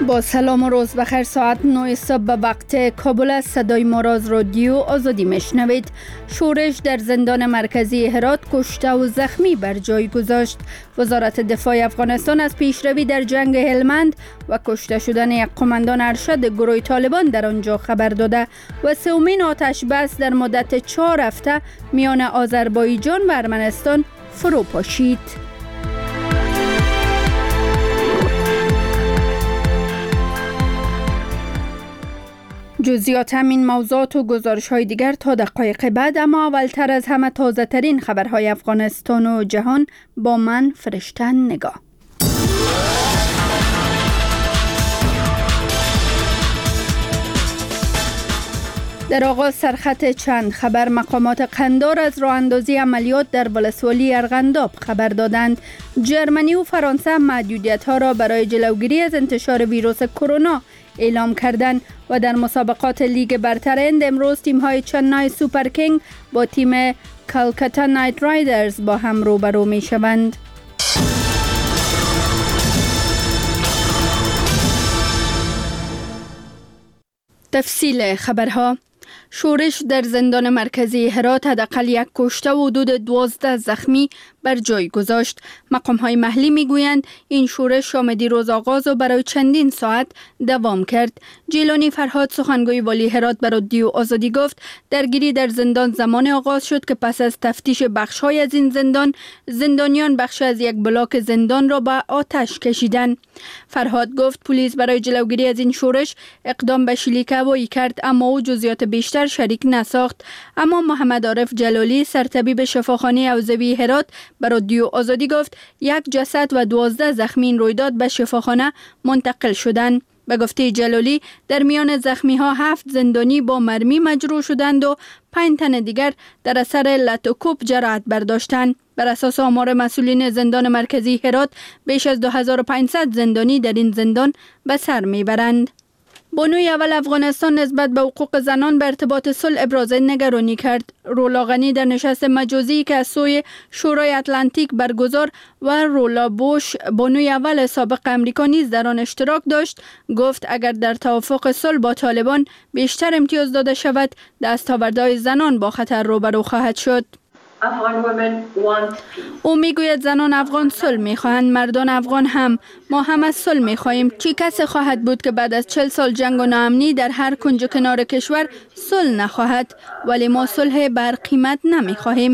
با سلام و روز بخیر. ساعت 9 صبح به وقت کابل است. صدای ما را از رادیو آزادی میشنوید. شورش در زندان مرکزی هرات کشته و زخمی بر جای گذاشت. وزارت دفاع افغانستان از پیشروی در جنگ هلمند و کشته شدن یک قماندان ارشد گروه طالبان در آنجا خبر داده و سومین آتش بس در مدت 4 هفته میان آذربایجان و ارمنستان فرو پاشید. جزئیات همین موضوعات و گزارش‌های دیگر تا دقایق بعد، اما اولتر از همه تازه ترین خبرهای افغانستان و جهان با من فرشته نگاه. در آغاز سرخط چند خبر. مقامات قندار از راه اندازی عملیات در ولسوالی ارغنداب خبر دادند. جرمنی و فرانسه محدودیت‌ها را برای جلوگیری از انتشار ویروس کرونا اعلام کردند و در مسابقات لیگ برتر هند امروز تیم‌های چنای سوپر کینگ با تیم کلکتا نایت رایدرز با هم روبرو می‌شوند. تفصیل خبرها. شورش در زندان مرکزی هرات حداقل 1 کشته و حدود 12 زخمی بر جای گذاشت. مقام‌های محلی میگویند این شورش شام دیروز آغاز و برای چندین ساعت دوام کرد. جیلانی فرهاد سخنگوی والی هرات به رادیو آزادی گفت درگیری در زندان زمان آغاز شد که پس از تفتیش بخش‌های از این زندانیان بخش از یک بلاک زندان را به آتش کشیدند. فرهاد گفت پلیس برای جلوگیری از این شورش اقدام به شلیک هوایی کرد، اما او جزئیات بیشتر شریک نساخت. اما محمد عارف جلالی سرطبیب شفاخانه حوزوی هرات به رادیو آزادی گفت 1 جسد و 12 زخمی این رویداد به شفاخانه منتقل شدند. به گفته جلالی در میان زخمی ها 7 زندانی با مرمی مجروح شدند و 5 تن دیگر در اثر لطوکوب جراحت برداشتند. بر اساس آمار مسئولین زندان مرکزی هرات بیش از 2500 زندانی در این زندان به سر میبرند. بانوی اول افغانستان نسبت به حقوق زنان به ارتباط صلح ابراز نگرانی کرد. رولا غنی در نشست مجازی که از سوی شورای اتلانتیک برگزار و رولا بوش بانوی اول سابق امریکا نیز در آن اشتراک داشت گفت اگر در توافق صلح با طالبان بیشتر امتیاز داده شود دستاوردهای زنان با خطر روبرو خواهد شد. او میگوید زنان افغان صلح میخواهند، مردان افغان هم. ما هم از صلح میخواهیم. چی کسی خواهد بود که بعد از 40 سال جنگ و ناامنی در هر کنج و کنار کشور صلح نخواهد؟ ولی ما صلح بر قیمت نمیخواهیم.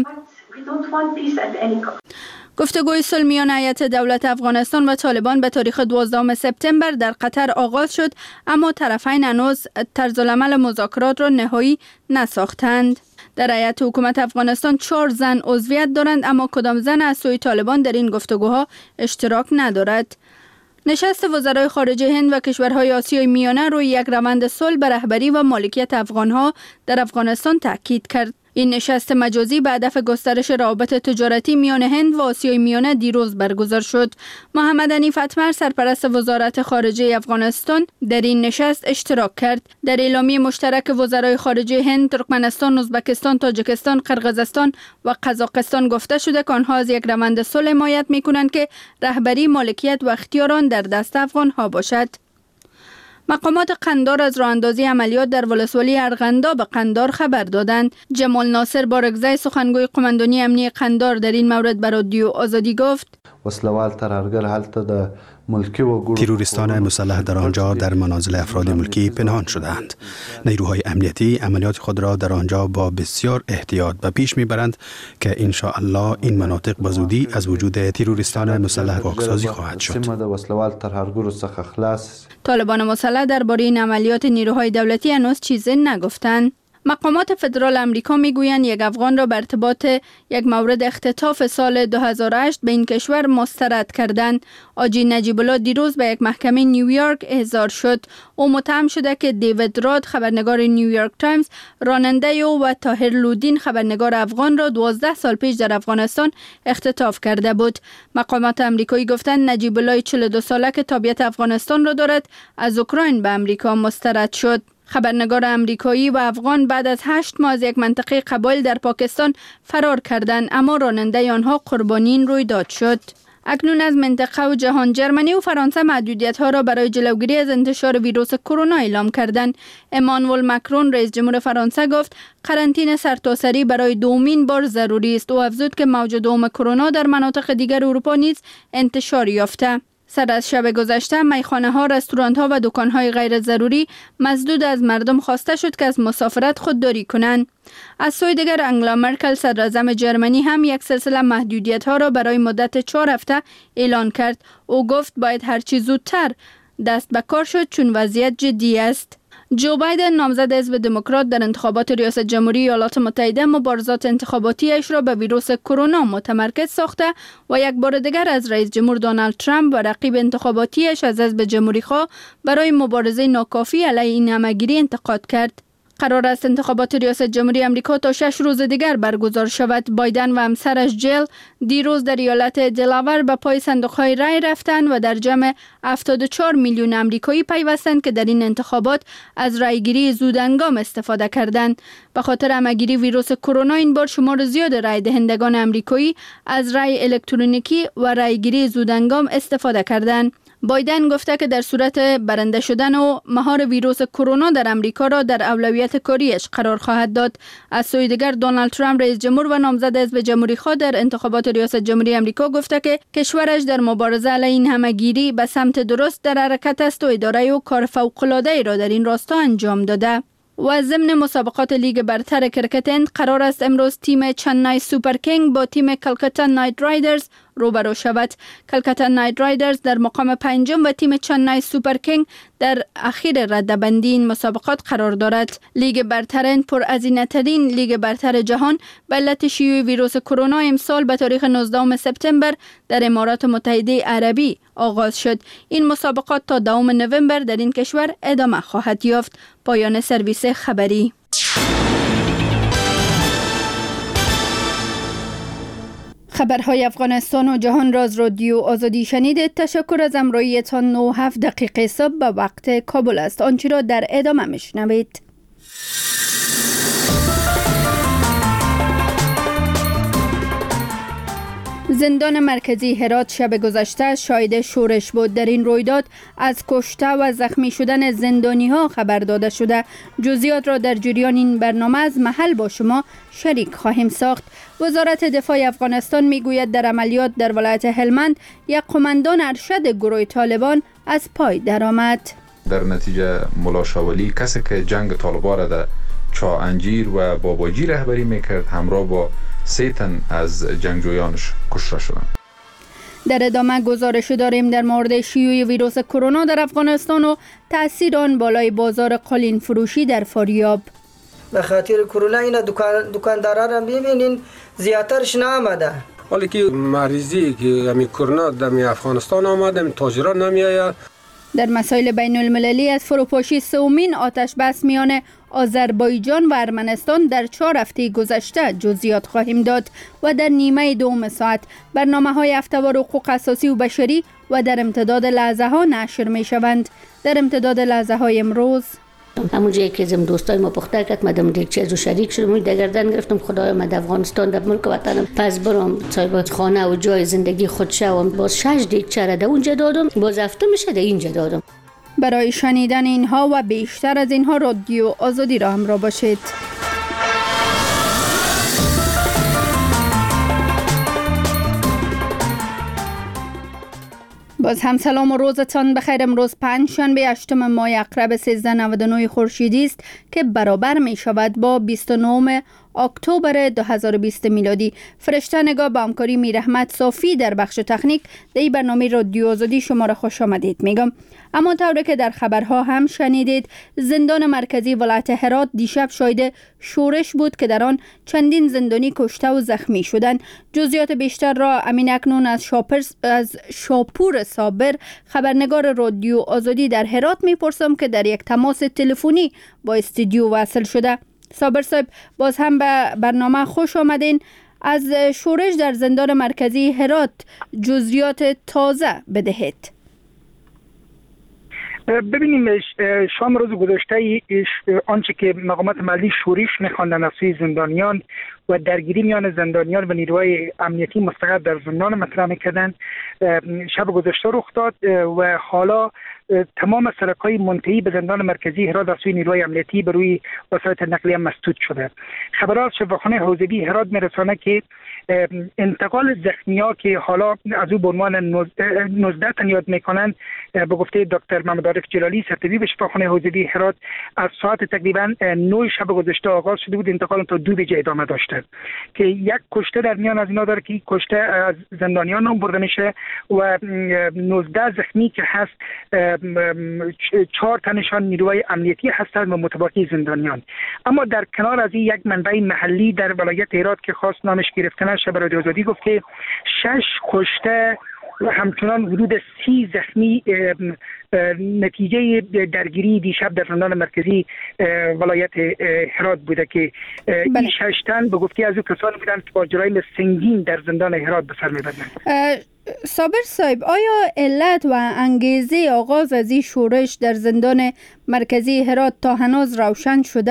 گفتگوی صلح میان هیئت دولت افغانستان و طالبان به تاریخ 12 سپتامبر در قطر آغاز شد، اما طرفین هنوز طرزالعمل مذاکرات را نهایی نساختند. در هیئت حکومت افغانستان 4 زن عضویت دارند، اما کدام زن از سوی طالبان در این گفتگوها اشتراک ندارد. نشست وزرای خارجه هند و کشورهای آسیای میانه روی یک روند صلح به رهبری و مالکیت افغانها در افغانستان تاکید کرد. این نشست مجازی به هدف گسترش روابط تجارتی میان هند و آسیای میانه دیروز برگزار شد. محمد حنیف اتمر سرپرست وزارت خارجه افغانستان در این نشست اشتراک کرد. در اعلامیه مشترک وزرای خارجه هند، ترکمنستان، ازبکستان، تاجیکستان، قرقیزستان و قزاقستان گفته شده که آنها از یک روند صلح حمایت می‌کنند که رهبری، مالکیت و اختیار آن در دست افغان‌ها باشد. مقامات قندار از راه اندازی عملیات در ولسوالی ارغنداب قندار خبر دادند. جمال ناصر بارگزای سخنگوی قماندانی امنیه قندار در این مورد به رادیو آزادی گفت وسلوال ترهرگر حالت د ملکی و تروریستان مسلح در آنجا در منازل افراد ملکی پنهان شدند. نیروهای امنیتی عملیات خود را در آنجا با بسیار احتیاط به پیش میبرند که ان شاء الله این مناطق به زودی از وجود تروریستان مسلح پاکسازی خواهد شد. طالبان مسلح درباره این عملیات نیروهای دولتی هنوز چیزی نگفتند. مقامات فدرال امریکا میگویند یک افغان را به ارتباط یک مورد اختطاف سال 2008 به این کشور مسترد کردند. آجی نجیب الله دیروز به یک محکمه نیویورک احضار شد. او متهم شده که دیوید راد خبرنگار نیویورک تایمز راننده او و طاهر لودین خبرنگار افغان را 12 سال پیش در افغانستان اختطاف کرده بود. مقامات امریکایی گفتند نجیب الله 42 ساله که تابعیت افغانستان را دارد از اوکراین به امریکا مسترد شد. خبرنگار امریکایی و افغان بعد از 8 ماه از یک منطقه قبایل در پاکستان فرار کردند، اما راننده آنها قربانی این رویداد شد. اکنون از منطقه و جهان جرمنی و فرانسه محدودیت‌ها را برای جلوگیری از انتشار ویروس کرونا اعلام کردند. امانوئل مکرون رئیس جمهور فرانسه گفت قرنطینه سرتاسری برای دومین بار ضروری است و افزود که موج دوم کرونا در مناطق دیگر اروپا نیز انتشار یافته. سر از شب گذشته میخانه‌ها، رستوران‌ها و دکان‌های غیر ضروری مسدود از مردم خواسته شد که از مسافرت خودداری کنند. از سوی دیگر انگلا مرکل صدراعظم جرمنی هم یک سلسله محدودیت‌ها را برای مدت 4 هفته اعلان کرد. او گفت باید هرچی زودتر دست به کار شد چون وضعیت جدی است. جو بایدن نامزد حزب دموکرات در انتخابات ریاست جمهوری ایالات متحده مبارزات انتخاباتیش را به ویروس کرونا متمرکز ساخته و یک بار دیگر از رئیس جمهور دونالد ترامپ و رقیب انتخاباتیش از حزب جمهوری‌خواه برای مبارزه ناکافی علیه این همه‌گیری انتقاد کرد. قرار است انتخابات ریاست جمهوری آمریکا تا 6 روز دیگر برگزار شود. بایدن و همسرش جیل دیروز در ایالت دلاور به پای صندوق‌های رای رفتند و در جمع 74 میلیون آمریکایی پیوستند که در این انتخابات از رایگیری زودهنگام استفاده کردند. به خاطر همه‌گیری ویروس کرونا این بار شمار زیاد رای دهندگان آمریکایی از رای الکترونیکی و رایگیری زودهنگام استفاده کردند. بایدن گفته که در صورت برنده شدن و مهار ویروس کرونا در امریکا را در اولویت کاریش قرار خواهد داد. از سوی دیگر دونالد ترامپ رئیس جمهور و نامزد حزب جمهوری‌خواه در انتخابات ریاست جمهوری آمریکا گفته که کشورش در مبارزه علیه این همه‌گیری به سمت درست در حرکت است و اداره و کار فوق‌العاده‌ای را در این راستا انجام داده. و ضمن مسابقات لیگ برتر کرکت هند قرار است امروز تیم چنای سوپر کینگ با تیم کلکتا نایت رایدرز روبرو شود. کلکتا نایت رایدرز در مقام پنجم و تیم چنای سوپر کینگ در اخیر رده‌بندی این مسابقات قرار دارد. لیگ برتر هند پرهزینه‌ترین لیگ برتر جهان به علت شیوع ویروس کرونا امسال به تاریخ 19 سپتامبر در امارات متحده عربی آغاز شد. این مسابقات تا 2 نوامبر در این کشور ادامه خواهد یافت. پایان سرویس خبری. خبرهای افغانستان و جهان را از رادیو آزادی شنیدید. تشکر از همراهیتان. 9:07 دقیقه صبح به وقت کابل است. آنچه را در ادامه میشنوید. زندان مرکزی هرات شب گذشته شاهد شورش بود. در این رویداد از کشته و زخمی شدن زندانی‌ها خبر داده شده. جزئیات را در جریان این برنامه از محل با شما شریک خواهیم ساخت. وزارت دفاع افغانستان میگوید در عملیات در ولایت هلمند یک قماندان ارشد گروه طالبان از پای درآمد. در نتیجه ملا شاولی کسی که جنگ طالبان را در چا انجیر و باباجی رهبری میکرد همراه با 3 تن از جنگجویانش کشته شدند. در ادامه گزارش داریم در مورد شیوع ویروس کرونا در افغانستان و تاثیر آن بالای بازار قالین فروشی در فاریاب. به خاطر کرونا اینا دکاندارا را ببینین زیاترش نآمده. حالا که مریضی که همین کرونا در افغانستان آمده تاجرا نمیآید. در مسائل بین المللی از فروپاشی سومین آتش بس میان آذربایجان و ارمنستان در 4 هفته گذشته جزئیات خواهیم داد و در نیمه دوم ساعت برنامه‌های هفته‌وار حقوق اساسی و بشری و در امتداد لحظه ها نشر می شوند. در امتداد لحظه های امروز همون جایی که زم دوستای ما پخته کرد مدام دیگه چیز رو شریک شدم دگردن گرفتم خدایا من در افغانستان در ملک وطنم پس برام صاحب خانه و جای زندگی خود شوم باز 6 دیگه چرا در اونجا دادم باز هفته میشه در اینجا دادم. برای شنیدن اینها و بیشتر از اینها رادیو آزادی را همراه باشید. باز هم سلام و روزتان بخیر. امروز پنجشنبه 8 ماه اقرب 1399 خورشیدی است که برابر می شود با 29 اکتبر 2020 میلادی. فرشته نگاه با همکاری میرحمت صافی در بخش تکنیک در این برنامه رادیو آزادی شما را خوش آمدید میگم. اما طوری که در خبرها هم شنیدید از مرکزی ولایت هرات دیشب شاهد شورش بود که در آن چندین زندانی کشته و زخمی شدند. جزئیات بیشتر را امین اکنون از شاپور صابر خبرنگار رادیو آزادی در هرات میپرسم که در یک تماس تلفنی با استودیو وصل شده. صابر صاحب باز هم به برنامه خوش آمدین. از شورش در زندان مرکزی هرات جزئیات تازه بدهید. ببینیم شام روز گذشته آنچه که مقامات محلی شورش می‌خواندن از سوی زندانیان و درگیری میان زندانیان و نیروهای امنیتی مستقر در زندان مطرح می‌کردن شب گذشته رخ داد و حالا تمام سرک‌های منتهی به زندان مرکزی هرات از سوی نیروهای امنیتی به روی وسایل نقلیه مسدود شده. خبرات شفاخانه حوزوی هرات می‌رساند که انتقال زخمی‌ها که حالا از او به عنوان 19 تن یاد می‌کنند به گفته دکتر محمد عارف جلالی سرطبیب شفاخانه حوزوی هرات از ساعت تقریبا 9 شب گذشته آغاز شده بود، انتقال تا 2 بجه ادامه داشته که یک کشته در میان از اینا داره که کشته از زندانیان نام برده میشه و 19 زخمی که هست 4 تنشان نیروهای امنیتی هستند و متباقی زندانیان. اما در کنار از این یک منبع محلی در ولایت هرات که خاص نامش گرفته نشه به رادیو آزادی گفت که 6 کشته و همچنان حدود 30 زخمی نتیجه درگیری دیشب در زندان مرکزی ولایت هرات بوده که این 6 تن به گفته از او کسانی بودند که با جرایم سنگین در زندان هرات به سر می‌بردند. صابر صاحب، آیا علت و انگیزه آغاز از این شورش در زندان مرکزی هرات تا هنوز روشن شده؟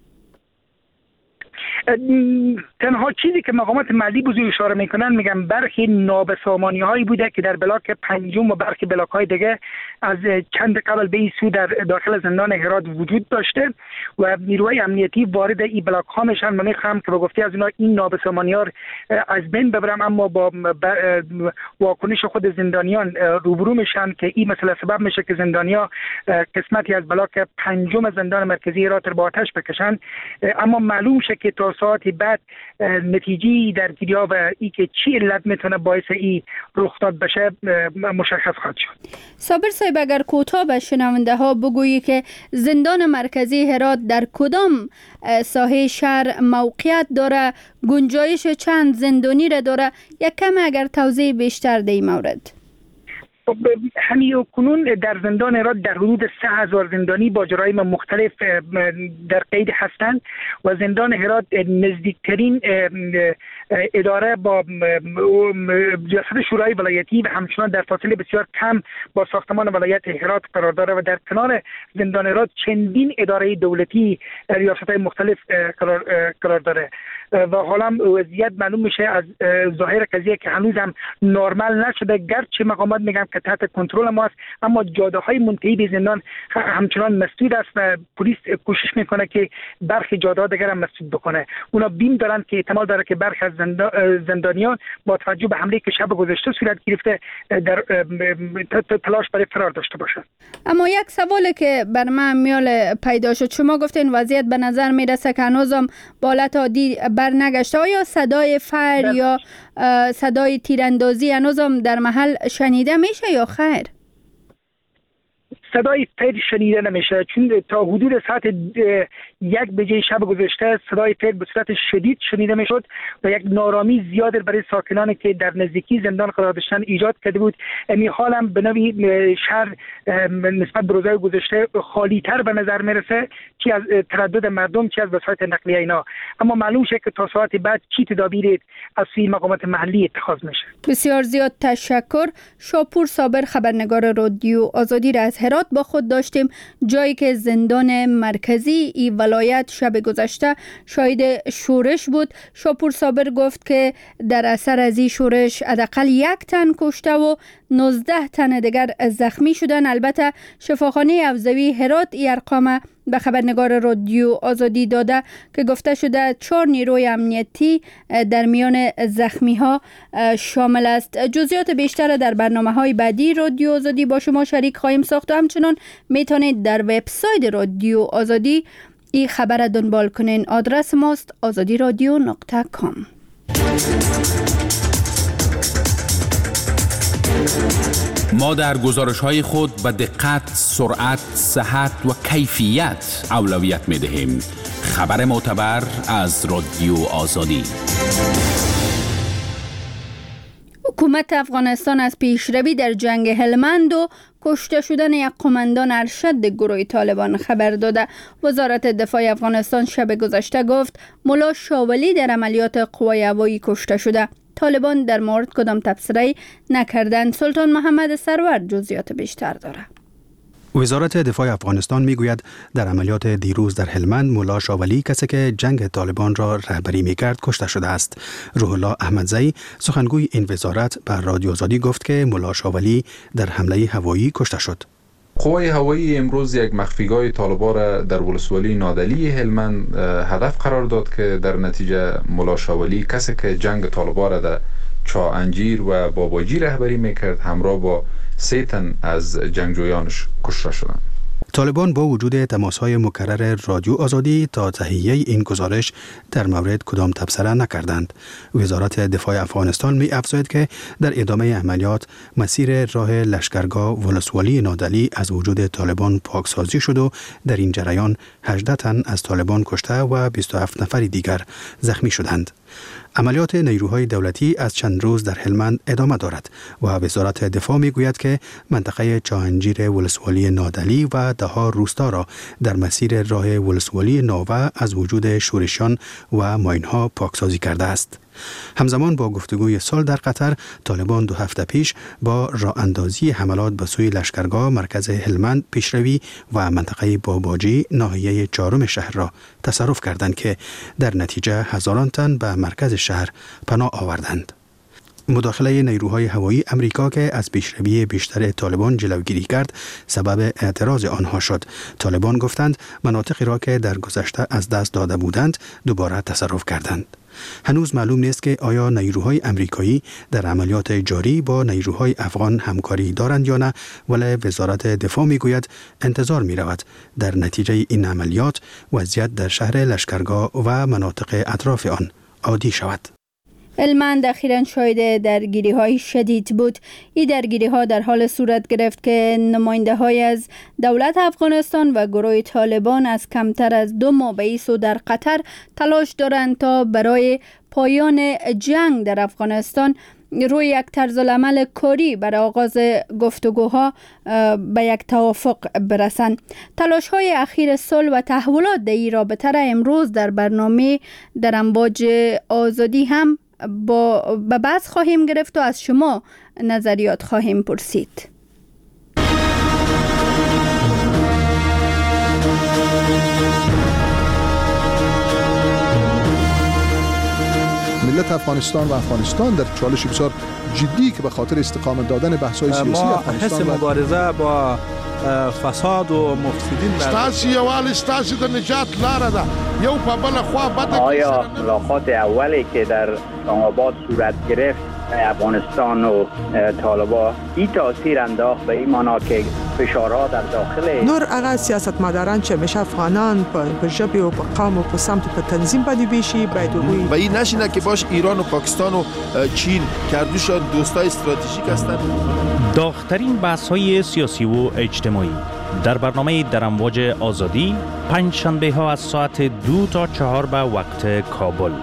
تنها چیزی که مقامات محلی بزرگ اشاره میکنن میگن برخی نابسامانی هایی بوده که در بلاک پنجم و برخی بلاک های دیگه از چند قبل به این سو در داخل زندان هرات وجود داشته و نیروهای امنیتی وارد این بلاک ها میشن. من میخوام که به گفته از اینا این نابسامانی ها از بین ببرم، اما با واکنش خود زندانیان روبرو میشن که این مسئله سبب میشه که زندانیا قسمتی از بلاک پنجم زندان مرکزی هرات رو با آتش بکشن. اما معلوم شه که تا ساعت بعد نتیجه درگیری ها و ای که چی علت میتونه باعث ای رخ داد بشه مشخص خواهد شد. صابر صاحب، اگر کوتاه به شنونده ها بگویی که زندان مرکزی هرات در کدام ساحه شهر موقعیت داره، گنجایش چند زندانی را داره، یک کم اگر توضیح بیشتر در این مورد. همین کنون در زندان هرات در حدود 3000 زندانی با جرایم مختلف در قید هستند و زندان هرات نزدیکترین اداره با ریاست شورای ولایتی و همچنان در فاصله بسیار کم با ساختمان ولایت هرات قرار داره و در کنار زندان هرات چندین اداره دولتی ریاست‌های مختلف قرار داره و حالا وضعیت معلوم میشه از ظاهر قضیه که هنوز هم نرمال نشده، گرچه مقامات میگن که تحت کنترل ماست، اما جاده‌های منتهی به زندان همچنان مسدود است و پلیس کوشش میکنه که برخی جاده‌ها دیگر هم مسدود بکنه. اونا بیم دارن که احتمال داره که برخی از زندانیان با توجه به حمله که شب گذشته صورت گرفته در تلاش برای فرار داشته باشند. اما یک سوالی که بر من میال پیدا شد، شما گفتین وضعیت به نظر میرسه که هنوزم به حالت عادی برنگشته. آیا صدای فر یا صدای تیراندازی هنوزم در محل شنیده میشه یا خیر؟ صدای فر شنیده نمیشه، چون تا حدود ساعت 1 بجه شب گذشته صدای فر به صورت شدید شنیده میشد و یک نارامی زیاد برای ساکنانی که در نزدیکی زندان قرار داشتن ایجاد کرده بود. این حال هم به نوعی شهر نسبت به روزهای گذشته خالی تر به نظر میرسه، چی از تردد مردم چی از وسایل نقلیه اینا. اما معلوم شه که تا ساعت بعد چی تدابیر از سوی مقامات محلی اتخاذ میشه. بسیار زیاد تشکر. شاپور صابر، خبرنگار رادیو آزادی را از هرات با خود داشتیم، جایی که زندان مرکزی ای ولایت شب گذشته شاهد شورش بود. شاپور صابر گفت که در اثر از این شورش حداقل 1 تن کشته و 19 تن دیگر زخمی شدن. البته شفاخانه حوزوی هرات ای ارقام به خبرنگار رادیو آزادی داده که گفته شده 4 نیروی امنیتی در میان زخمی ها شامل است. جزئیات بیشتر در برنامه‌های بعدی رادیو آزادی با شما شریک خواهیم ساخت و همچنان میتونید در وبسایت رادیو آزادی این خبر دنبال کنین. آدرس ماست azadiradio.com. ما در گزارش‌های خود به دقت، سرعت، صحت و کیفیت اولویت می‌دهیم. خبر معتبر از رادیو آزادی. حکومت افغانستان از پیشروی در جنگ هلمند و کشته شدن یک قماندان ارشد گروه طالبان خبر داده. وزارت دفاع افغانستان شب گذشته گفت ملا شاولی در عملیات قوای هوایی کشته شده. طالبان در مورد کدام تبصره نکردند. سلطان محمد سرور جزئیات بیشتر داره. وزارت دفاع افغانستان میگوید در عملیات دیروز در هلمند ملا شاولی کسی که جنگ طالبان را رهبری میکرد کشته شده است. روح الله احمدزئی سخنگوی این وزارت بر رادیو آزادی گفت که ملا شاولی در حمله هوایی کشته شد. قوای هوایی امروز یک مخفیگاه طالبان را در ولسوالی نادلی هلمند هدف قرار داد که در نتیجه ملا شاولی کسی که جنگ طالبان را در چا انجیر و باباجی رهبری میکرد همراه با 3 تن از جنگجویانش کشته شدند. طالبان با وجود تماس‌های مکرر رادیو آزادی تا تهیه این گزارش در مورد کدام تبصره نکردند. وزارت دفاع افغانستان می افزاید که در ادامه عملیات مسیر راه لشکرگاه ولسوالی نادلی از وجود طالبان پاکسازی شد و در این جریان 18 تن از طالبان کشته و 27 نفر دیگر زخمی شدند. عملیات نیروهای دولتی از چند روز در هلمند ادامه دارد و وزارت دفاع می گوید که منطقه چاهنجیر ولسوالی نادلی و دهها روستا را در مسیر راه ولسوالی ناوه از وجود شورشیان و ماینها پاکسازی کرده است. همزمان با گفتگوی صلح در قطر، طالبان 2 هفته پیش با راه اندازی حملات به سوی لشکرگاه مرکز هلمند پیشروی و منطقه باباجی ناحیه 4 شهر را تصرف کردند که در نتیجه هزاران تن به مرکز شهر پناه آوردند. مداخله نیروهای هوایی امریکا که از پیشروی بیشتر طالبان جلوگیری کرد سبب اعتراض آنها شد. طالبان گفتند مناطقی را که در گذشته از دست داده بودند دوباره تصرف کردند. هنوز معلوم نیست که آیا نیروهای امریکایی در عملیات جاری با نیروهای افغان همکاری دارند یا نه، ولی وزارت دفاع میگوید انتظار می رود در نتیجه این عملیات وضعیت در شهر لشکرگاه و مناطق اطراف آن عادی شود. هلمند اخیراً شاهد درگیری‌های شدید بود. این درگیری‌ها در حال صورت گرفت که نماینده‌های از دولت افغانستان و گروه طالبان از کمتر از 2 ماه به این سو در قطر تلاش دارند تا برای پایان جنگ در افغانستان روی یک طرز العمل کاری برای آغاز گفتگوها به یک توافق برسند. تلاش‌های اخیر صلح و تحولات در این رابطه را امروز در برنامه در امواج آزادی هم به بحث خواهیم گرفت و از شما نظریات خواهیم پرسید. ملت افغانستان و افغانستان در چالش بسیار جدی که به خاطر استقامت دادن بحث‌های سیاسی افغانستان ما حس مبارزه با فساد و مفسدین ستاسي یوال ستاسي د نجات لاره ده یو په بل خوا بده. آیا ملاقات اولی که در اسلام‌آباد صورت گرفت افغانستان و طالبان این تاثیر انداخت به این معنا که فشارها در داخل نور هغه سیاستمداران چې همیشه افغانان په ژبې او په قوم او په سمت په تنظیم باندې بیشي باید وګوري و این نشینه که باش ایران و پاکستان و چین کردوشان دوستای استراتژیک هستند. داغ‌ترین بحث‌های سیاسی و اجتماعی در برنامه در امواج آزادی پنج شنبه ها از ساعت 2 تا 4 به وقت کابل.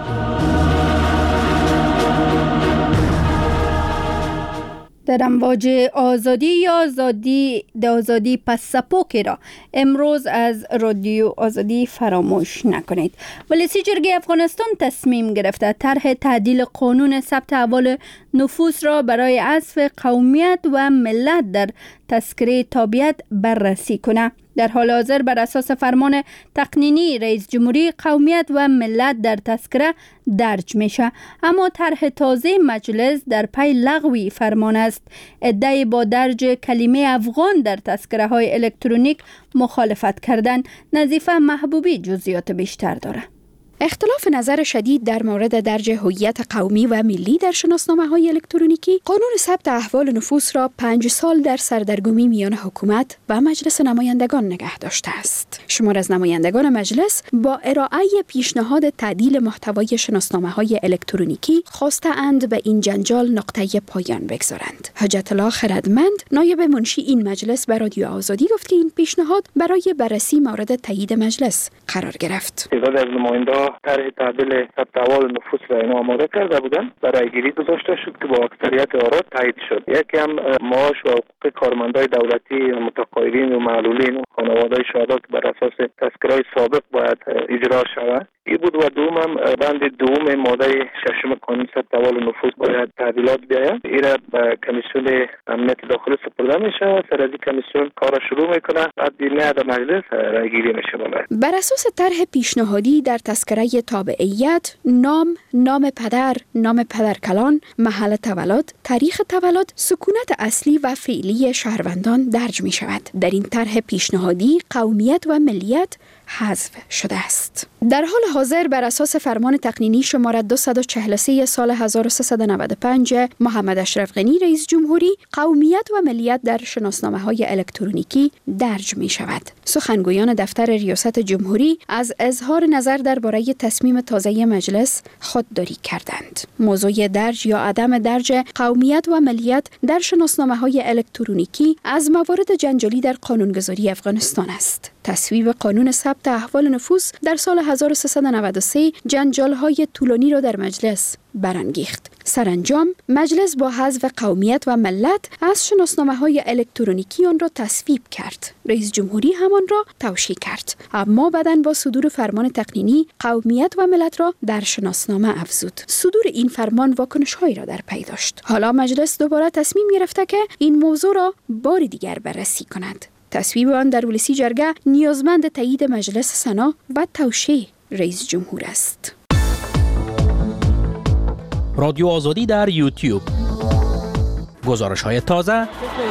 در امواج آزادی یا آزادی پس سپوکی را امروز از رادیو آزادی فراموش نکنید. ولسی جرگه افغانستان تصمیم گرفته طرح تعدیل قانون ثبت احوال نفوس را برای حذف قومیت و ملت در تذکره تابعیت بررسی کنه. در حال حاضر بر اساس فرمان تقنینی رئیس جمهوری قومیت و ملت در تذکره درج میشه، اما طرح تازه مجلس در پی لغوی فرمان است. ادعای با درج کلمه افغان در تذکره های الکترونیک مخالفت کردن. نظیفه محبوبی جزئیات بیشتر داره. اختلاف نظر شدید در مورد درج هویت قومی و ملی در شناسنامه‌های الکترونیکی قانون ثبت احوال نفوس را 5 سال در سردرگمی میان حکومت و مجلس نمایندگان نگه داشته است. شمار از نمایندگان مجلس با ارائه پیشنهاد تعدیل محتوای شناسنامه‌های الکترونیکی خواسته‌اند به این جنجال نقطه پایان بگذارند. حجت الله خردمند نایب منشی این مجلس به رادیو آزادی گفت که این پیشنهاد برای بررسی مورد تایید مجلس قرار گرفت. تعداد از نمایندگان شاه طرح تحویل ثبت احوال نفوس را اینا آماده کرده بودن، برای گیری گذاشته شد که با اکثریت آرا تایید شد. یکی هم معاش و حقوق کارمندای دولتی، متقاعدین و معلولین و خانواده‌های شهدا که بر اساس تذکره‌های سابق باید اجرا شود این بود و دوم هم بند دوم ماده ششم قانون ثبت احوال نفوس باید تعدیلات بیاید. این را به کمیسیون امنیت داخلی سپرده میشه، سر از این کمیسیون کار شروع میکنه، بعد در مجلس رای گیری میشه. بر اساس طرح پیشنهادی در تذکره تابعیت نام پدر، نام پدرکلان، محل تولد، تاریخ تولد، سکونت اصلی و فعلی شهروندان درج می شود. در این طرح پیشنهادی قومیت و ملیت حذف شده است. در حال حاضر بر اساس فرمان تقنینی شماره 243 سال 1395 محمد اشرف غنی رئیس جمهوری قومیت و ملیت در شناسنامه‌های الکترونیکی درج می شود. سخنگویان دفتر ریاست جمهوری از اظهار نظر درباره تصمیم تازه مجلس خودداری کردند. موضوع درج یا عدم درج قومیت و ملیت در شناسنامه‌های الکترونیکی از موارد جنجالی در قانونگذاری افغانستان است. تصویب قانون ثبت احوال نفوس در سال 1393 جنجال‌های طولانی را در مجلس برانگیخت. سرانجام مجلس با حذف قومیت و ملت از شناسنامه‌های الکترونیکی آن را تصویب کرد. رئیس جمهوری همان را توشیح کرد، اما بعداً با صدور فرمان تقنینی قومیت و ملت را در شناسنامه افزود. صدور این فرمان واکنش‌هایی را در پی داشت. حالا مجلس دوباره تصمیم گرفته که این موضوع را بار دیگر بررسی کند. تصویب آن در ولسی جرگه نیازمند تایید مجلس سنا و توشیح رئیس جمهور است. رادیو آزادی در یوتیوب. گزارش‌های تازه.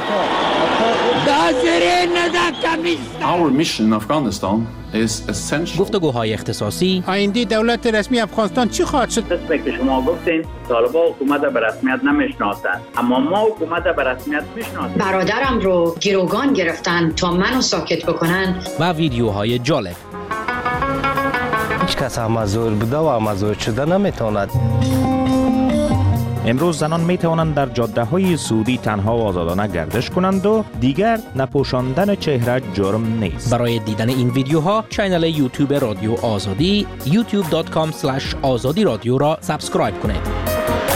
Our mission in Afghanistan is essential. گفتگوهای اختصاصی. آینده دولت رسمی افغانستان چی خواهد شد؟ مثل که شما گفتین طالبان حکومت به رسمیت نمیشناسند، اما ما حکومت به رسمیت میشناسیم. برادرم رو گروگان گرفتن تا منو ساکت بکنن. و ویدیوهای جالب. هیچ کس مزور بوده و مزور شده نمیتواند. امروز زنان می توانند در جاده های سعودی تنها و آزادانه گردش کنند و دیگر نپوشاندن چهره جرم نیست. برای دیدن این ویدیوها کانال یوتیوب رادیو آزادی youtube.com/azadi رادیو را سابسکرایب کنید.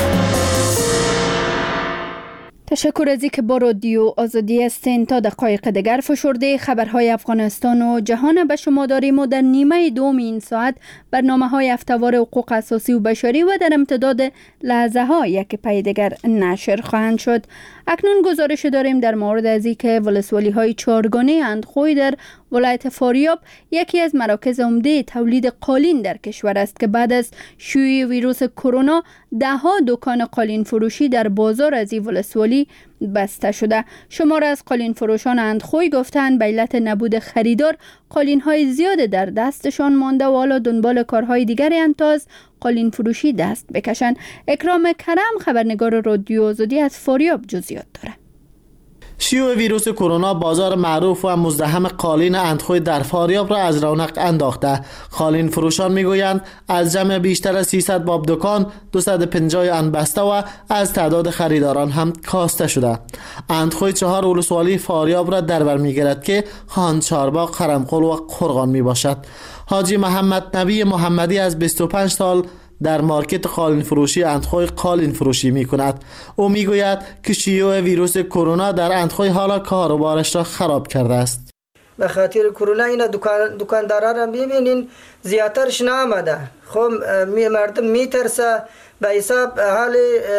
تشکر از اینکه با رادیو آزادی هستین. تا دقایق دیگر فشرده خبرهای افغانستان و جهان به شما داریم و در نیمه دوم این ساعت برنامه‌های هفته‌وار حقوق اساسی و بشری و در امتداد لحظه ها یک پی دیگر نشر خواهند شد. اکنون گزارش داریم در مورد از اینکه ولسوالی‌های چهارگانه اندخوی در ولایت فاریاب یکی از مراکز عمده تولید قالین در کشور است که بعد از شیوع ویروس کرونا ده‌ها دکان قالین فروشی در بازار از این ولسوالی بسته شده. شمار از قالین فروشان اندخوی گفتند به علت نبود خریدار قالین‌های زیاد در دستشان مانده و حالا دنبال کارهای دیگری اند تا از قالین فروشی دست بکشند. اکرام کرم خبرنگار رادیو آزادی از فاریاب جزئیات داره. شیوع ویروس کرونا بازار معروف و مزدحم قالین اندخوی در فاریاب را از رونق انداخته. قالین فروشان میگویند از جمع بیشتر از 300 باب دکان 250 آن بسته و از تعداد خریداران هم کاسته شده. اندخوی 4 ولسوالی فاریاب را در بر میگیرد که خان چارباغ، خرمقل و قرغان می باشد. حاجی محمد نبی محمدی از 25 سال در مارکت قالین فروشی اندخوی قالین فروشی می کند. او می گوید که شیوع ویروس کرونا در اندخوی حالا کاروبارش را خراب کرده است. به خاطر کرونا اینا دکاندارا را ببینین زیادترش نامده. خب مردم میترسه به حساب حال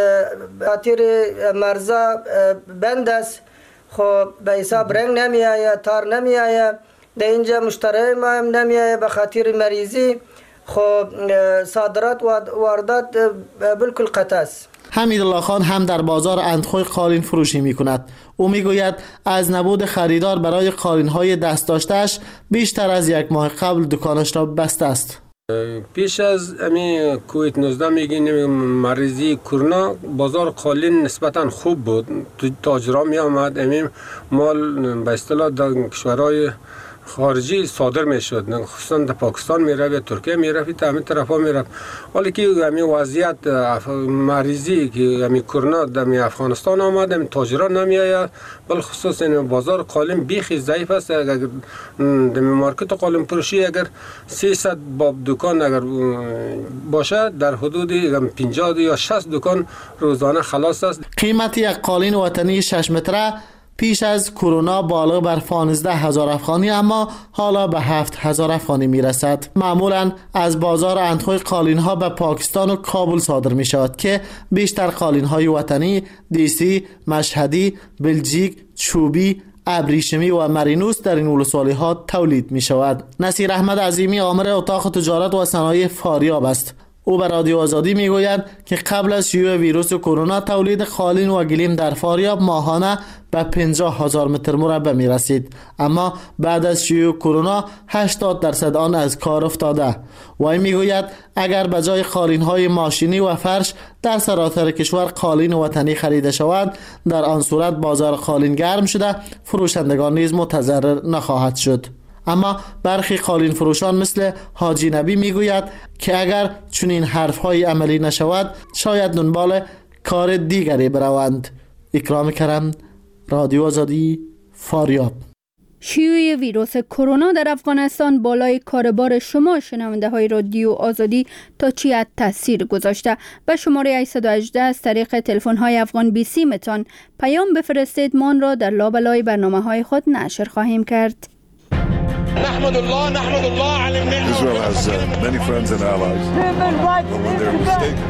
خاطر مرزا بند است. خب به حساب رنگ نمیآید، تار نمیآید، در اینجا مشتری ما هم نمیآید به خاطر مریضی. خب صادرات و واردات بالکل قطع است. حمیدالله خان هم در بازار اندخوی قالین فروشی می کند. او می گوید از نبود خریدار برای قالین های دست داشتهش بیشتر از یک ماه قبل دکانش را بسته است. پیش از امی کووید 19 میگین مریضی کرونا بازار قالین نسبتا خوب بود. تاجرا می آمد امی مال به اصطلاح در کشورهای خارجی صادر میشد، خصوصا در پاکستان میره یا ترکیه میره، تا همین طرفا میره. ولی که همین وضعیت مریضی که همین کرونا در افغانستان آمد، همین تاجران نمیآید، بل خصوص این بازار قالین بیخی ضعیف است. اگر در مارکت قالین فروشی اگر 300 باب دکان اگر باشه، در حدود 50 یا 60 دکان روزانه خلاص است. قیمت یک قالین وطنی 6 متره پیش از کرونا بالغ بر 15,000 افغانی، اما حالا به 7,000 افغانی میرسد. معمولا از بازار اندخوی قالین ها به پاکستان و کابل صادر می شود که بیشتر قالین های وطنی دیسی، مشهدی، بلژیک، چوبی، ابریشمی و مرینوس در این ولسوالی ها تولید می شود. نصیر احمد عظیمی آمر اتاق تجارت و صنایع فاریاب است. او به رادیو آزادی میگوید که قبل از شیوع ویروس کرونا تولید قالین و گلیم در فاریاب ماهانه به 50,000 متر مربع می رسید، اما بعد از شیوع کرونا 80% آن از کار افتاده. وی میگوید اگر به جای قالین های ماشینی و فرش در سراسر کشور قالین وطنی خریده شود، در آن صورت بازار قالین گرم شده، فروشندگان نیز متضرر نخواهد شد. اما برخی قالین فروشان مثل حاجی نبی میگوید که اگر چنین حرف‌های عملی نشود، شاید دنبال کار دیگری بروند. اکرام کرم، رادیو آزادی، فاریاب. شیوع ویروس کرونا در افغانستان بالای کاربار شما شنونده های رادیو آزادی تا چی حد تاثیر گذاشته؟ به شماره 818 از طریق تلفن های افغان 20 متان پیام بفرستید، ما را در لابلای برنامه های خود نشر خواهیم کرد. نحمد الله على المنة. Israel has many friends and allies. But when they're mistaken.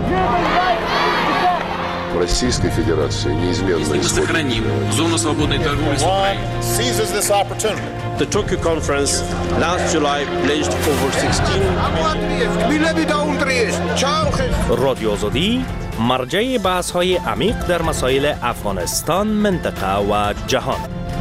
Российской Федерации неизменно сохраним зону свободной торговли с Украиной. Seizes this opportunity. The Tokyo conference last July pledged over 16 رادیو آزادی مرجع بحث‌های عمیق در مسائل افغانستان، منطقه و جهان.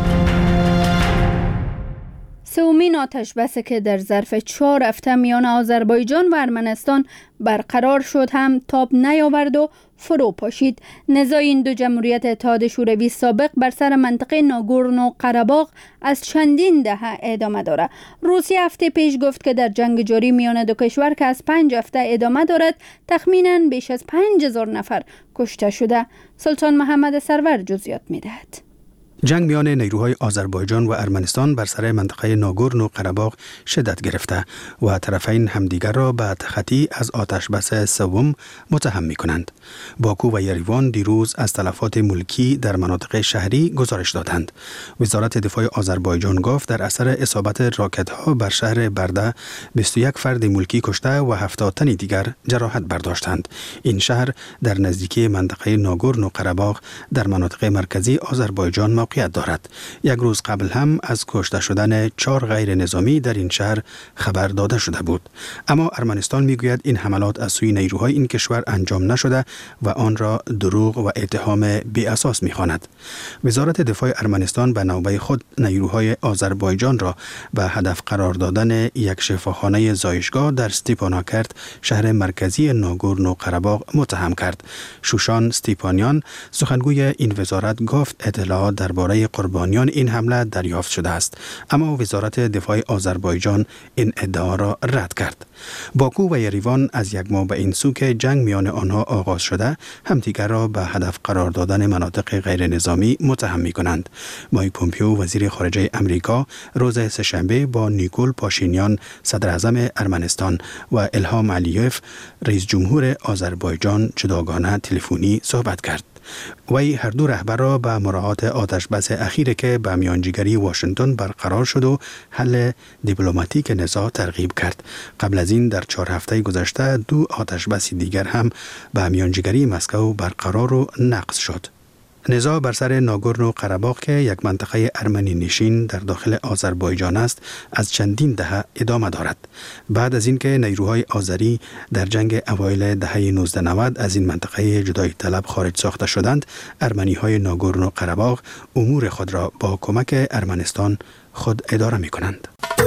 سومین آتش‌بسی که در ظرف 4 هفته میان آذربایجان و ارمنستان برقرار شد هم تاب نیاورد و فرو پاشید. نزاع این دو جمهوریت اتحاد شوروی سابق بر سر منطقه ناگورنو قره‌باغ از چندین دهه ادامه دارد. روسیه هفته پیش گفت که در جنگ جاری میان دو کشور که از 5 هفته ادامه دارد، تخمیناً بیش از 5,000 نفر کشته شده. سلطان محمد سرور جزئیات می‌دهد. جنگ میان نیروهای آذربایجان و ارمنستان بر سر منطقه ناگورنو قره‌باغ شدت گرفته و طرفین همدیگر را به تخطی از آتش‌بس سوم متهم می‌کنند. باکو و یریوان دیروز از تلفات ملکی در مناطق شهری گزارش دادند. وزارت دفاع آذربایجان گفت در اثر اصابت راکت‌ها بر شهر برده 21 فرد ملکی کشته و 70 تن دیگر جراحت برداشتند. این شهر در نزدیکی منطقه ناگورنو قره‌باغ در مناطق مرکزی آذربایجان موقعیت دارد. یک روز قبل هم از کشته شدن 4 غیر نظامی در این شهر خبر داده شده بود. اما ارمنستان میگوید این حملات از سوی نیروهای این کشور انجام نشده و آن را دروغ و اتهام بی اساس می‌خواند. وزارت دفاع ارمنستان به نوبه خود نیروهای آذربایجان را به هدف قرار دادن یک شفاخانه زایشگاه در ستیپاناکرت، شهر مرکزی ناگورنو قره‌باغ متهم کرد. شوشان ستیپانیان سخنگوی این وزارت گفت اطلاعات درباره قربانیان این حمله دریافت شده است، اما وزارت دفاع آذربایجان این ادعا را رد کرد. باکو و یریوان از یک ماه به این سو که جنگ میان آنها آغاز شده، همدیگر را به هدف قرار دادن مناطق غیر نظامی متهم می‌کنند. مایک پومپیو وزیر خارجه امریکا روز سه‌شنبه با نیکول پاشینیان صدر اعظم ارمنستان و الهام علیوف رئیس جمهور آذربایجان جداگانه تلفنی صحبت کرد. وی هر دو رهبر را به مراعات آتش‌بس اخیری که به میانجیگری واشنگتن برقرار شد و حل دیپلماتیک نزاع ترغیب کرد. قبل از این در 4 هفته گذشته 2 آتش‌بس دیگر هم به میانجیگری مسکو برقرار و نقض شد. نزاع بر سر ناگورنو قره‌باغ که یک منطقه ارمنی نشین در داخل آذربایجان است، از چندین دهه ادامه دارد. بعد از اینکه نیروهای آذری در جنگ اوایل دهه 1990 از این منطقه جدایی طلب خارج ساخته شدند، ارمنی‌های ناگورنو قره‌باغ امور خود را با کمک ارمنستان خود اداره می‌کنند.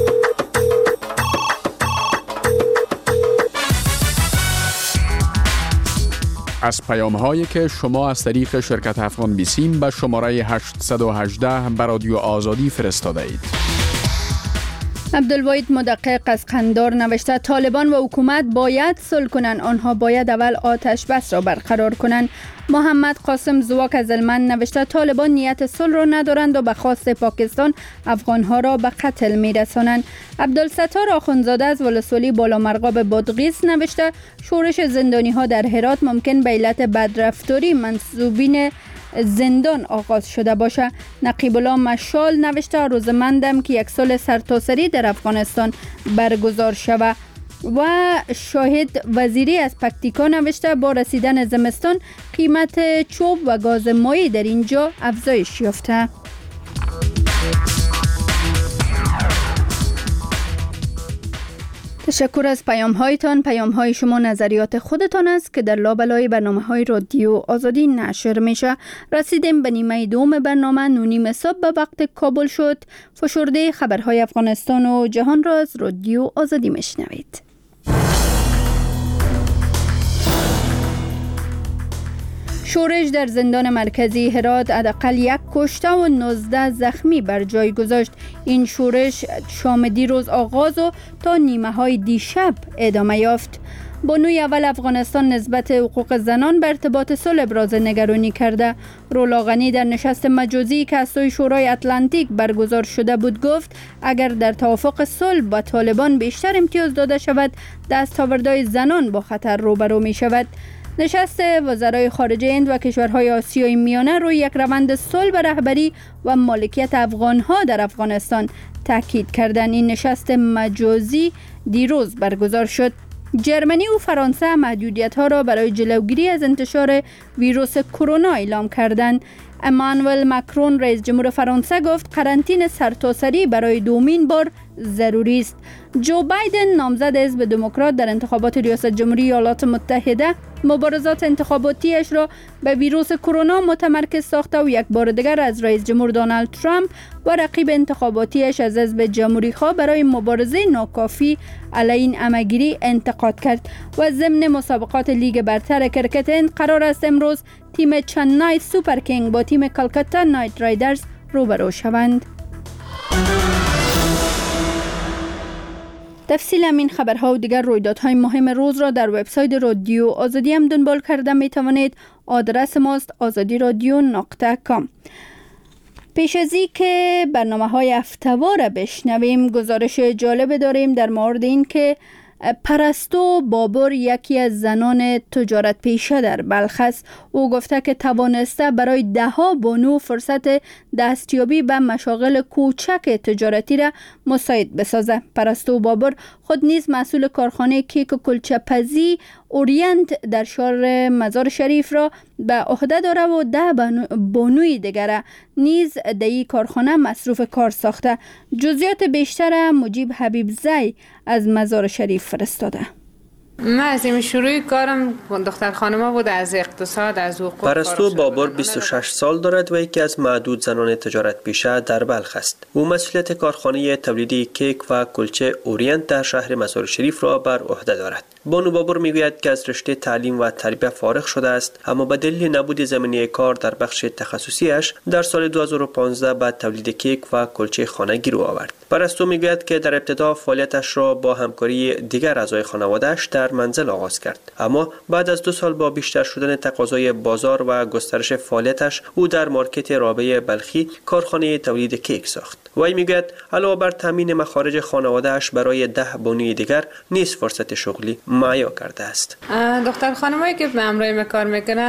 از پیام‌هایی که شما از طریق شرکت افغان بیسیم به شماره 818 به رادیو آزادی فرستاده اید. عبدالواحد مدقق از قندار نوشته طالبان و حکومت باید صلح کنند، آنها باید اول آتش بس را برقرار کنند. محمد قاسم زواک از هلمند نوشته طالبان نیت صلح را ندارند و به خواست پاکستان افغانها را به قتل میرسانند. عبدالستار آخوندزاده از ولسوالی بالامرغاب بادغیس نوشته شورش زندانی ها در هرات ممکن به علت بدرفتاری منصوبین زندان آغاز شده باشه. نقیب الله مشال نوشته آرزومندم که یک سال سرتاسری در افغانستان برگزار شود. و شاهد وزیری از پکتیکا نوشته با رسیدن زمستان قیمت چوب و گاز مایع در اینجا افزایش یافته. تشکر از پیام هایتان. پیام های شما نظریات خودتان است که در لابلای برنامه های رادیو آزادی نشر میشه. رسیدیم به نیمه دوم برنامه. 9:30 صبح به وقت کابل شد. فشرده خبرهای افغانستان و جهان را از رادیو آزادی میشنوید. شورش در زندان مرکزی هرات حداقل 1 کشته و 19 زخمی بر جای گذاشت. این شورش شام دیروز آغاز و تا نیمه های دیشب ادامه یافت. بانوی اول افغانستان نسبت حقوق زنان به ارتباط صلح ابراز نگرانی کرده. رولا غنی در نشست مجازی که از سوی شورای اتلانتیک برگزار شده بود گفت اگر در توافق صلح با طالبان بیشتر امتیاز داده شود دستاوردهای زنان با خطر روبرو می شود. نشست وزرای خارجه هند و کشورهای آسیای میانه روی یک روند صلح به رهبری و مالکیت افغانها در افغانستان تاکید کردند. این نشست مجازی دیروز برگزار شد. جرمنی و فرانسه محدودیت‌ها را برای جلوگیری از انتشار ویروس کرونا اعلام کردند. امانوئل ماکرون رئیس جمهور فرانسه گفت قرنطینه سرتاسری برای دومین بار ضروری است. جو بایدن نامزد حزب دموکرات در انتخابات ریاست جمهوری ایالات متحده مبارزات انتخاباتیش را به ویروس کرونا متمرکز ساخته و یک بار دیگر از رئیس جمهور دونالد ترامپ و رقیب انتخاباتیش از حزب جمهوری خواه برای مبارزه ناکافی علیه این همه‌گیری انتقاد کرد. و ضمن مسابقات لیگ برتر کرکت هند قرار است امروز تیم چنای سوپر کینگ با تیم کلکتا نایت رایدرز روبرو شوند. تفصیل همین خبرها و دیگر رویدادهای مهم روز را در وبسایت رادیو آزادی هم دنبال کرده می توانید. آدرس ماست azadiradio.com. پیش از این که برنامه های هفته‌وار بشنویم گزارش جالب داریم در مورد این که پرستو بابر یکی از زنان تجارت پیشه در بلخ است. او گفته که توانسته برای 10 بانو فرصت دستیابی به مشاغل کوچک تجارتی را مساعد بسازه. پرستو بابر خود نیز مسئول کارخانه کیک و کلچه پزی اورینت در شهر مزار شریف را به عهده داره و 10 بانوی دیگر نیز در این کارخانه مصروف کار ساخته. جزئیات بیشتر مجیب حبیب زی از مزار شریف فرستاده. من از این شروع کارم دختر خانما بود از اقتصاد از حقوق. پرستو بابر 26 سال دارد و یکی از معدود زنان تجارت پیشه در بلخ است. او مسئولیت کارخانه تولیدی کیک و کلچه اورینت در شهر مزار شریف را بر عهده دارد. بانو بابر میگوید که از رشته تعلیم و تربیت فارغ شده است اما به دلیل نبود زمینه کار در بخش تخصصیش در سال 2015 به تولید کیک و کلچه خانگی رو آورد. پرستو میگوید که در ابتدا فعالیتش را با همکاری دیگر اعضای خانواده‌اش در منزل آغاز کرد اما بعد از 2 سال با بیشتر شدن تقاضای بازار و گسترش فعالیتش او در مارکت رابعه بلخی کارخانه تولید کیک ساخت. وی میگوید علاوه بر تامین مخارج خانواده‌اش برای 10 بانوی دیگر نیز فرصت شغلی مهیا کرده است. دختر خانمایی که به همراه کار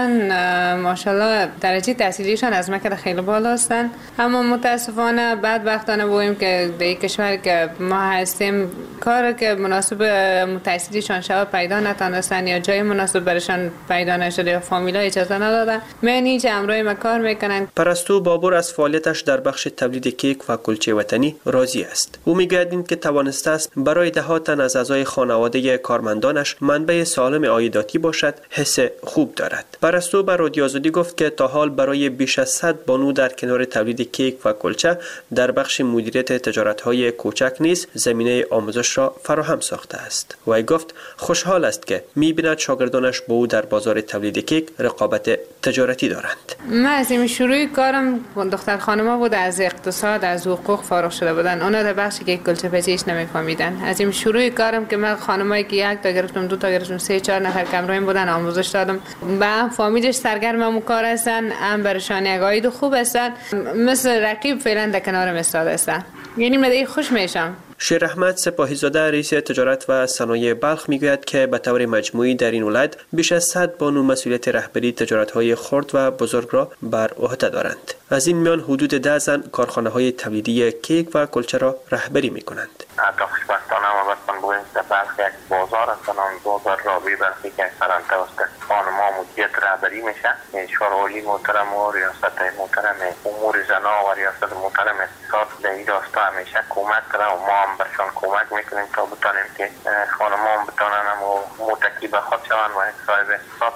میکنن ماشاءالله درجه تحصیلیشان از مکتب خیلی بالا هستند اما متاسفانه بدبختانه بگوییم که در این کشور که ما هستیم کار که مناسب تحصیلیشان شود پیدا نتونستن یا جای مناسب برشان پیدا نشده یا فامیلا اجازه ندادن. معنی که همراه ما کار میکنن. پرستو بابر از فعالیتش در بخش تولید کیک و کلچه وطنی راضی است. او میگوید این که توانسته است برای 10 تن از اعضای خانواده کارمندانش منبع سالم عایداتی باشد حس خوب دارد. پرستو به رادیو آزادی گفت که تا حال برای بیش از 100 بانو در کنار تولید کیک و کلچه در بخش مدیریت تجارت‌های کوچک نیز زمینه آموزش را فراهم ساخته است. وی گفت خوشحال است که می‌بیند شاگردانش با او در بازار تولید کیک رقابت تجارتی دارند. من از این شروع کارم دختر خانما بود از اقتصاد از حقوق حقوق فارغ شده بودن، اونا در بخشی که کلچه پزیش نمیفهمیدن. از این شروع کارم که من خانمایی که 1 تا گرفتم 2 تا گرفتم 3 4 نفر کمراییم بودن آموزش دادم، با هم فامیلش سرگرم همون کار هستن، هم برشان یک عاید خوب هستن، مثل رقیب فعلا در کنارم استاد هستن، یعنی من خوش میشم. شیر احمد سپاهیزاده رئیس تجارت و صنایع بلخ میگوید که به طور مجموعی در این ولایت بیش از 100 بانو مسئولیت رهبری تجارت‌های خرد و بزرگ را بر عهده دارند. از این میان حدود 10 زن کارخانه‌های تولیدی کیک و کلچه را رهبری می‌کنند. در خوشبختانه ما بستن بویم در بلخ یک بازار است، نام بازار رابی بلخی که اکثرا توسط خانم‌ها مدیریت رهبری میشه. شورای محترم و ریاست محترم امور زنا و ریاست محترم اقتصاد در این راستا همیشه کمک کردن و ما هم برشان کمک میکنیم تا بتانیم که خانم‌ها بتانن و متکی به خود شوند و صاحب اقتصاد